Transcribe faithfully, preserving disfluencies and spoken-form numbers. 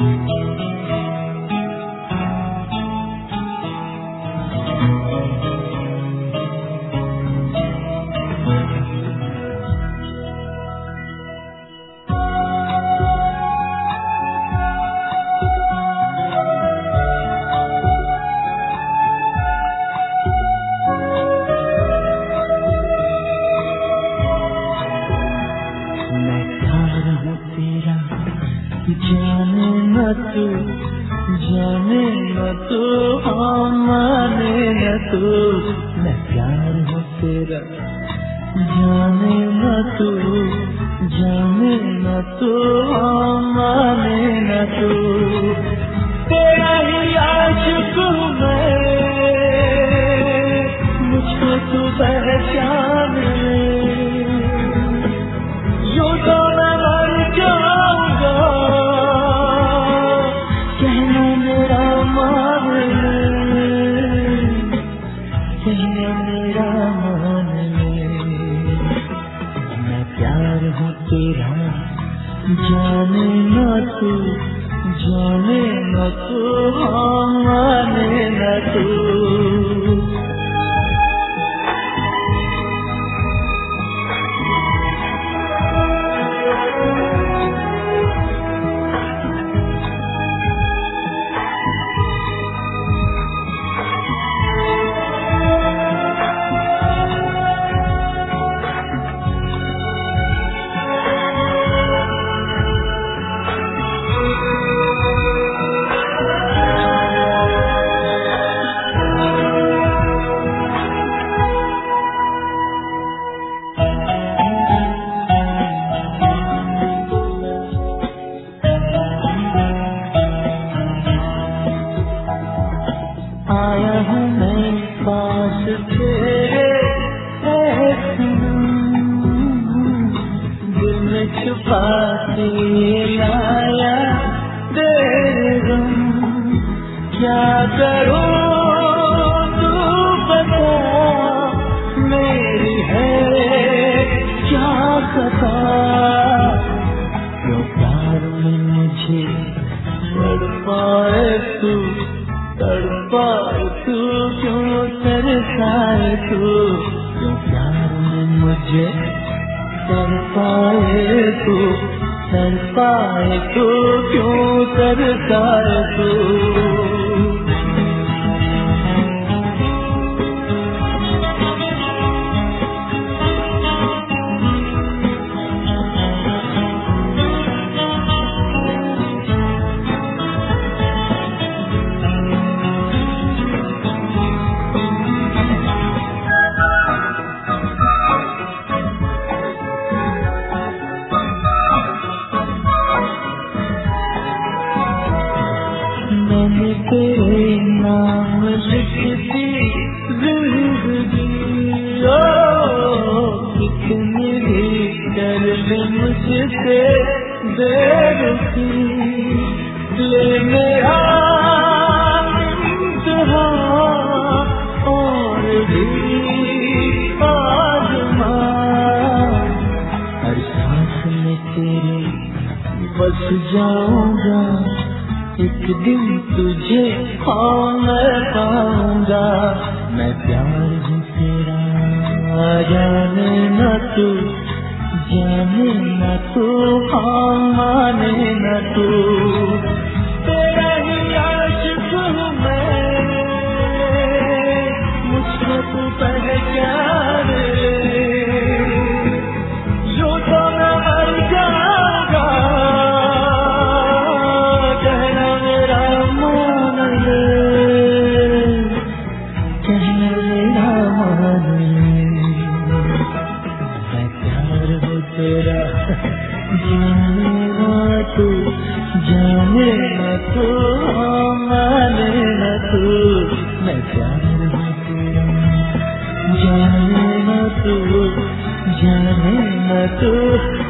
जाने न तू, जाने न तू, हाँ माने न तू, मैं प्यार हूँ तेरा। जाने न तू, जाने न तू, हाँ माने न तू, तेरा ही आशिक हूँ मैं, मुझको तू पहचान ले, यूं तो मैं मर जाऊंगा, कहना मेरा मान ले, कहना मेरा मान ले, मैं प्यार हूँ तेरा। जाने न तू, जाने न तू, हाँ माने न तू। आया हूँ मैं पास तेरे, दिल में छुपा के लाया तेरे गम, क्या करूँ तू बता, मेरी है क्या खता, क्यों प्यार में मुझे तड़पाए तू, तड़पाए तू, क्यों तरसाए तू, क्यों प्यार में मुझे तड़पाए तू, तड़पाए तू, क्यों तरसाए तू। मैंने तेरे नाम लिख दी जिंदगी, ओ कितनी भी कर ले मुझसे बेरुखी, ले मेरा इम्तिहान और भी आजमा, हर सांस में तेरे बस जाऊंगा, एक दिन तुझे हाँ मैं पाऊंगा, मैं प्यार हूँ तेरा। जाने न तू, जाने न तू, हाँ माने न तू, तेरा ही आशिक हूँ मैं, मुझको तू पहचान ले, यूं तो मैं मर जाऊंगा, कहना मेरा मान ले, कहना मेरा मान ले, मैं प्यार हूँ तेरा। जाने न तू, जाने न तू, हाँ माने न तू, मैं प्यार हूँ तेरा। जाने न तू, जाने न तू।